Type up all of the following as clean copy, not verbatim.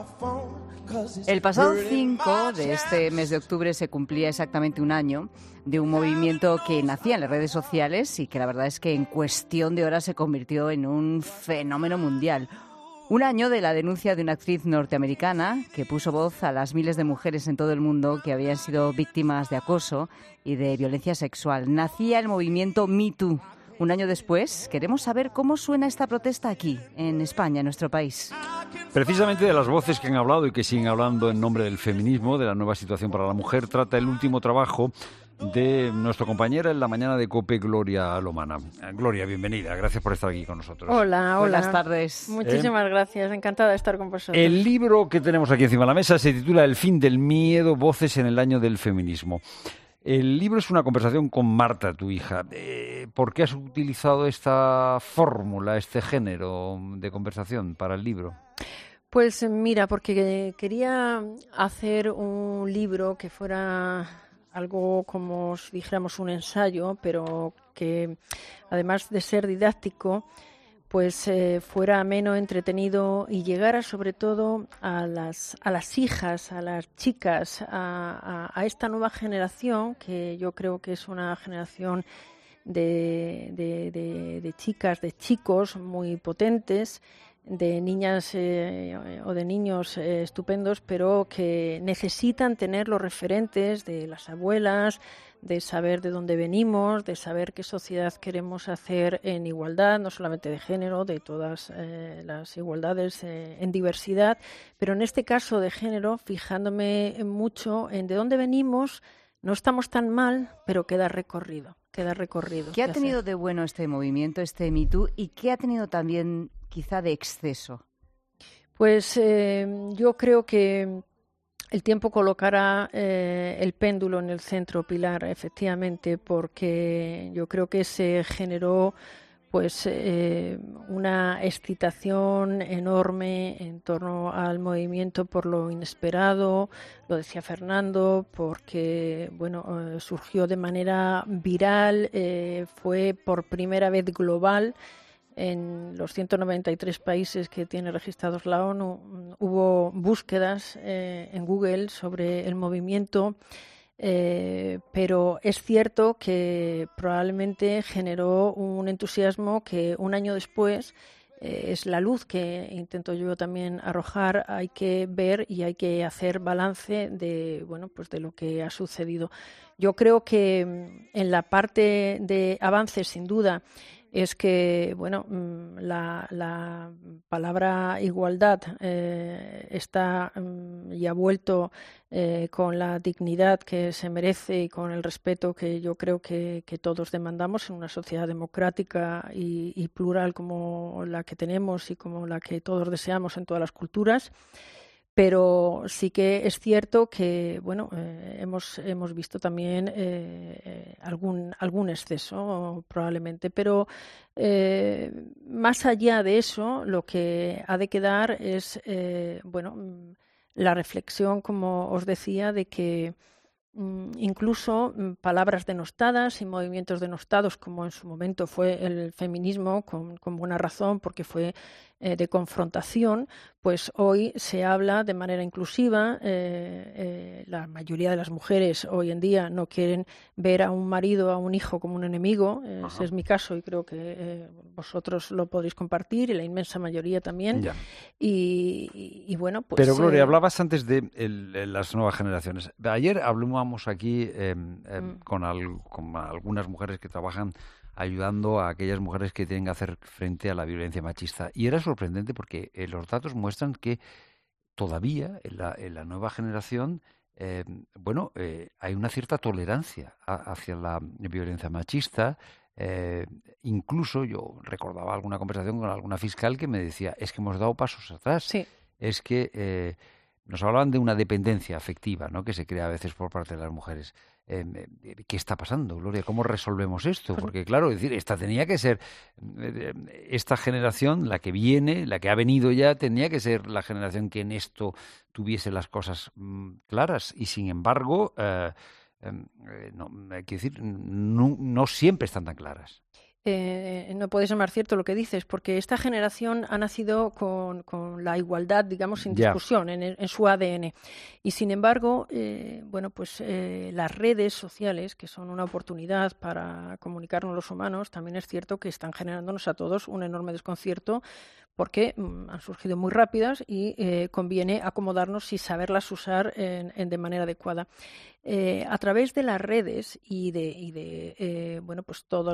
El pasado 5 de este mes de octubre se cumplía exactamente un año de un movimiento que nacía en las redes sociales y que la verdad es que en cuestión de horas se convirtió en un fenómeno mundial. Un año de la denuncia de una actriz norteamericana que puso voz a las miles de mujeres en todo el mundo que habían sido víctimas de acoso y de violencia sexual. Nacía el movimiento Me Too. Un año después, queremos saber cómo suena esta protesta aquí, en España, en nuestro país. Precisamente de las voces que han hablado y que siguen hablando en nombre del feminismo, de la nueva situación para la mujer, trata el último trabajo de nuestra compañera en la mañana de COPE, Gloria Lomana. Gloria, bienvenida. Gracias por estar aquí con nosotros. Hola. Buenas tardes. Muchísimas gracias. Encantada de estar con vosotros. El libro que tenemos aquí encima de la mesa se titula El fin del miedo, voces en el año del feminismo. El libro es una conversación con Marta, tu hija. ¿Por qué has utilizado esta fórmula, este género de conversación para el libro? Pues mira, porque quería hacer un libro que fuera algo como si dijéramos un ensayo, pero que además de ser didáctico, pues fuera ameno, entretenido y llegara sobre todo a las hijas, a las chicas, a esta nueva generación que yo creo que es una generación de chicas, de chicos muy potentes, de niñas o de niños estupendos, pero que necesitan tener los referentes de las abuelas, de saber de dónde venimos, de saber qué sociedad queremos hacer en igualdad, no solamente de género, de todas las igualdades en diversidad, pero en este caso de género, fijándome mucho en de dónde venimos. No estamos tan mal, pero queda recorrido. ¿Qué ha tenido de bueno este movimiento, este Me Too, y qué ha tenido también quizá de exceso? Pues yo creo que el tiempo colocará el péndulo en el centro, Pilar, efectivamente, porque yo creo que se generó pues una excitación enorme en torno al movimiento por lo inesperado, lo decía Fernando, porque bueno, surgió de manera viral, fue por primera vez global. En los 193 países que tiene registrados la ONU hubo búsquedas en Google sobre el movimiento, pero es cierto que probablemente generó un entusiasmo que un año después es la luz que intento yo también arrojar. Hay que ver y hay que hacer balance de, bueno, pues de lo que ha sucedido. Yo creo que en la parte de avances, sin duda, es que bueno, la palabra igualdad está y ha vuelto con la dignidad que se merece y con el respeto que yo creo que todos demandamos en una sociedad democrática y plural como la que tenemos y como la que todos deseamos en todas las culturas. Pero sí que es cierto que bueno, hemos visto también algún exceso probablemente, pero más allá de eso, lo que ha de quedar es bueno, la reflexión, como os decía, de que incluso palabras denostadas y movimientos denostados, como en su momento fue el feminismo, con buena razón, porque fue de confrontación, pues hoy se habla de manera inclusiva. La mayoría de las mujeres hoy en día no quieren ver a un marido, a un hijo como un enemigo. Ese es mi caso y creo que vosotros lo podréis compartir y la inmensa mayoría también. Y bueno, pues... Pero Gloria, hablabas antes de las nuevas generaciones. Ayer hablábamos aquí con algunas mujeres que trabajan ayudando a aquellas mujeres que tienen que hacer frente a la violencia machista. Y era sorprendente porque los datos muestran que todavía en la nueva generación hay una cierta tolerancia hacia la violencia machista. Incluso yo recordaba alguna conversación con alguna fiscal que me decía, es que hemos dado pasos atrás. Sí. Es que nos hablaban de una dependencia afectiva, ¿no?, que se crea a veces por parte de las mujeres. ¿Qué está pasando, Gloria? ¿Cómo resolvemos esto? Porque, claro, es decir, esta tenía que ser, esta generación, la que viene, la que ha venido ya, tenía que ser la generación que en esto tuviese las cosas claras. Y, sin embargo, hay que decir, no siempre están tan claras. No puede ser más cierto lo que dices, porque esta generación ha nacido con la igualdad, digamos, sin discusión en su ADN. Y sin embargo, las redes sociales, que son una oportunidad para comunicarnos los humanos, también es cierto que están generándonos a todos un enorme desconcierto, porque han surgido muy rápidas y conviene acomodarnos y saberlas usar de manera adecuada. A través de las redes y de todos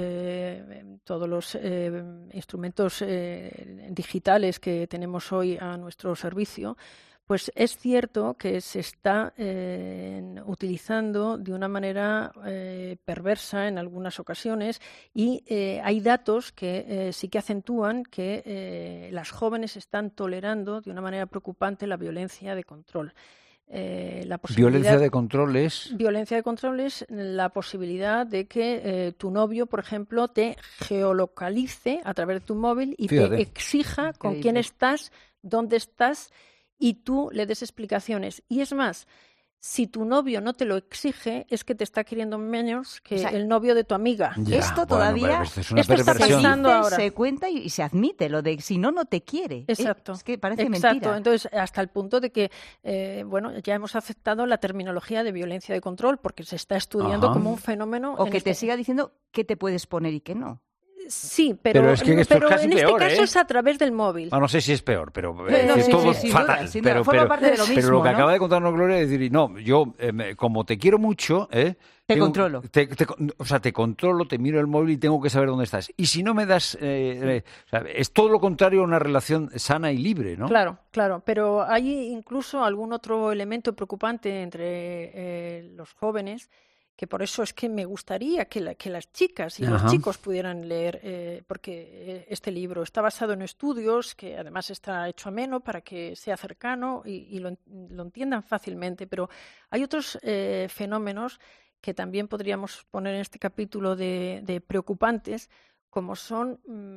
los instrumentos digitales que tenemos hoy a nuestro servicio, pues es cierto que se está utilizando de una manera perversa en algunas ocasiones y hay datos que sí que acentúan que las jóvenes están tolerando de una manera preocupante la violencia de control. Violencia de control es... Violencia de control es la posibilidad de que tu novio, por ejemplo, te geolocalice a través de tu móvil y te exija con quién estás, dónde estás, y tú le des explicaciones. Y es más, si tu novio no te lo exige, es que te está queriendo menos que el novio de tu amiga. Esto todavía es una perversión. Se cuenta y se admite lo de si no, no te quiere. Exacto. Es que parece mentira. Entonces, hasta el punto de que ya hemos aceptado la terminología de violencia de control porque se está estudiando como un fenómeno. O que te siga diciendo qué te puedes poner y qué no. Sí, pero es que esto es casi en peor, este caso es a través del móvil. No sé si es peor, pero es todo fatal. Pero lo que acaba de contarnos Gloria es decir, no, yo como te quiero mucho, te controlo. Te controlo, te miro el móvil y tengo que saber dónde estás. Y si no me das... es todo lo contrario a una relación sana y libre, ¿no? Claro, pero hay incluso algún otro elemento preocupante entre los jóvenes, que por eso es que me gustaría que las chicas y los chicos pudieran leer, porque este libro está basado en estudios, que además está hecho ameno para que sea cercano y lo entiendan fácilmente, pero hay otros fenómenos que también podríamos poner en este capítulo de preocupantes, como son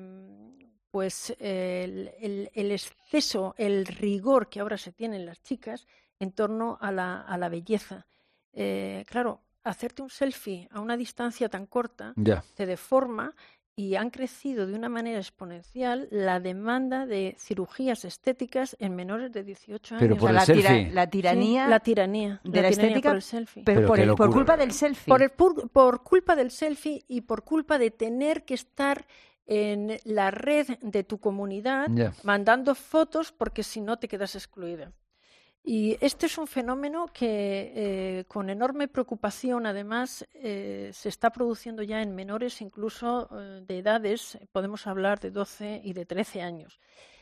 el exceso, el rigor que ahora se tiene en las chicas en torno a la belleza. Claro, hacerte un selfie a una distancia tan corta te deforma y han crecido de una manera exponencial la demanda de cirugías estéticas en menores de 18 años. Pero por el selfie. La tiranía. Sí, la tiranía de la estética por el selfie. Pero por culpa del selfie. Por culpa del selfie y por culpa de tener que estar en la red de tu comunidad mandando fotos porque si no te quedas excluida. Y este es un fenómeno que con enorme preocupación, además, se está produciendo ya en menores incluso de edades, podemos hablar de 12 y de 13 años.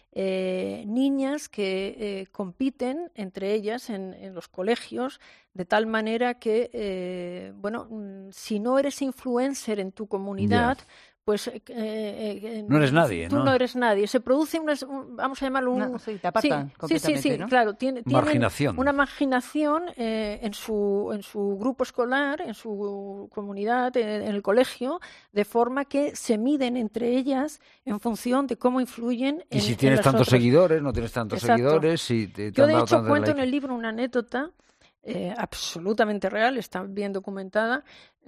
Niñas que compiten entre ellas en los colegios, de tal manera que, si no eres influencer en tu comunidad, pues no eres nadie, tú no eres nadie. Se produce vamos a llamarlo te apartan completamente, ¿no? Claro, tienen marginación. Una marginación en su grupo escolar, en su comunidad, en el colegio, de forma que se miden entre ellas en función de cómo influyen y si tienes tantos seguidores, no tienes tantos seguidores, si te Yo de han hecho dado cuento like. en el libro una anécdota absolutamente real, está bien documentada,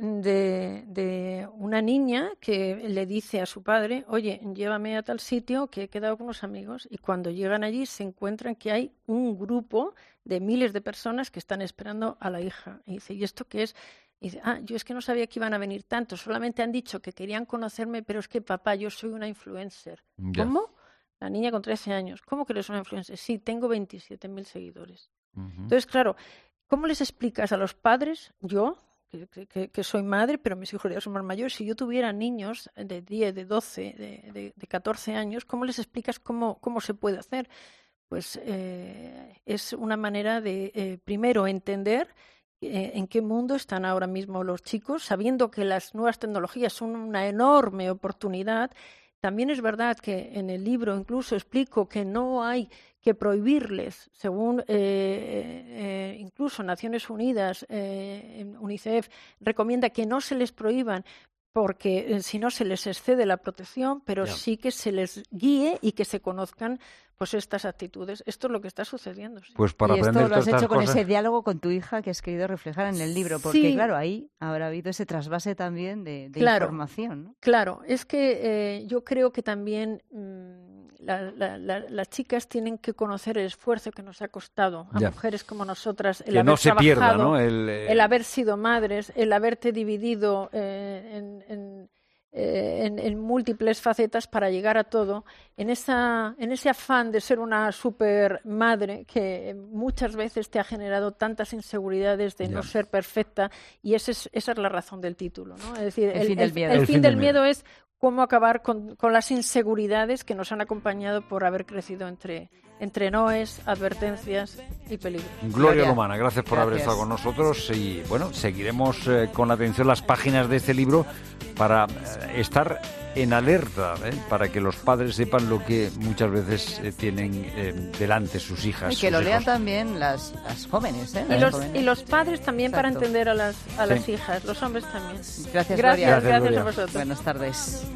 de una niña que le dice a su padre: oye, llévame a tal sitio que he quedado con unos amigos, y cuando llegan allí se encuentran que hay un grupo de miles de personas que están esperando a la hija. Y dice: ¿y esto qué es? Y dice: yo es que no sabía que iban a venir tantos, solamente han dicho que querían conocerme, pero es que papá, yo soy una influencer. ¿Cómo? La niña con 13 años. ¿Cómo que eres una influencer? Sí, tengo 27.000 seguidores. Entonces, claro, ¿cómo les explicas a los padres, yo, que soy madre, pero mis hijos ya son más mayores, si yo tuviera niños de 10, de 12, de 14 años, ¿cómo les explicas cómo se puede hacer? Pues es una manera de, primero, entender en qué mundo están ahora mismo los chicos, sabiendo que las nuevas tecnologías son una enorme oportunidad. También es verdad que en el libro incluso explico que no hay que prohibirles, según incluso Naciones Unidas, UNICEF recomienda que no se les prohíban porque si no se les excede la protección, pero sí que se les guíe y que se conozcan pues estas actitudes. Esto es lo que está sucediendo. Sí. Pues para y esto aprender lo has todas hecho estas con cosas... ese diálogo con tu hija que has querido reflejar en el libro, porque Sí. claro, ahí habrá habido ese trasvase también de Claro, información, ¿no? Claro, es que yo creo que también las chicas tienen que conocer el esfuerzo que nos ha costado a Ya. mujeres como nosotras, el Que haber no se pierda, trabajado, ¿no? el haber sido madres, el haberte dividido en múltiples facetas para llegar a todo, en ese afán de ser una super madre que muchas veces te ha generado tantas inseguridades de no ser perfecta, y esa es la razón del título, ¿no? Es decir, El fin del miedo. El fin del miedo es cómo acabar con las inseguridades que nos han acompañado por haber crecido entre noes, advertencias y peligros. Gloria Lomana, gracias por haber estado con nosotros y bueno, seguiremos con atención las páginas de este libro para estar en alerta, para que los padres sepan lo que muchas veces tienen delante sus hijas. Y que lo lean también las jóvenes, ¿eh? Y los padres también. Exacto. Para entender a las hijas, los hombres también. Gracias, Gloria. Gracias a vosotros. Buenas tardes.